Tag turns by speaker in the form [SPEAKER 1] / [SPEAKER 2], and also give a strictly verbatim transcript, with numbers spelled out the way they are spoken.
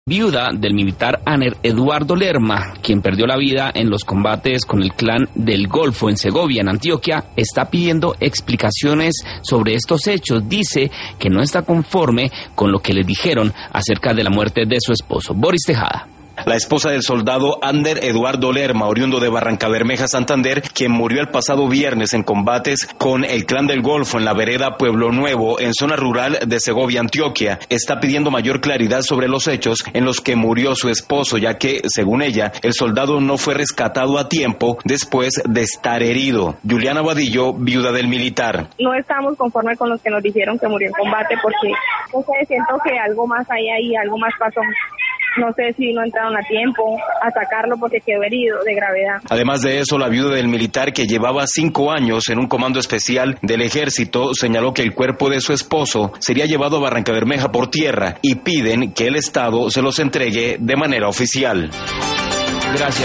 [SPEAKER 1] Viuda del militar Aner Eduardo Lerma, quien perdió la vida en los combates con el clan del Golfo en Segovia, en Antioquia, está pidiendo explicaciones sobre estos hechos. Dice que no está conforme con lo que le dijeron acerca de la muerte de su esposo. Boris Tejada.
[SPEAKER 2] La esposa del soldado Aner Eduardo Lerma, oriundo de Barrancabermeja, Santander, quien murió el pasado viernes en combates con el clan del Golfo en la vereda Pueblo Nuevo, en zona rural de Segovia, Antioquia, está pidiendo mayor claridad sobre los hechos en los que murió su esposo, ya que, según ella, el soldado no fue rescatado a tiempo después de estar herido. Juliana Vadillo, viuda del militar.
[SPEAKER 3] No estamos conformes con los que nos dijeron que murió en combate porque, no sé, siento que algo más hay ahí, algo más pasó. No sé si no entraron a tiempo a sacarlo porque quedó herido de gravedad.
[SPEAKER 2] Además de eso, la viuda del militar, que llevaba cinco años en un comando especial del ejército, señaló que el cuerpo de su esposo sería llevado a Barrancabermeja por tierra y piden que el Estado se los entregue de manera oficial. Gracias.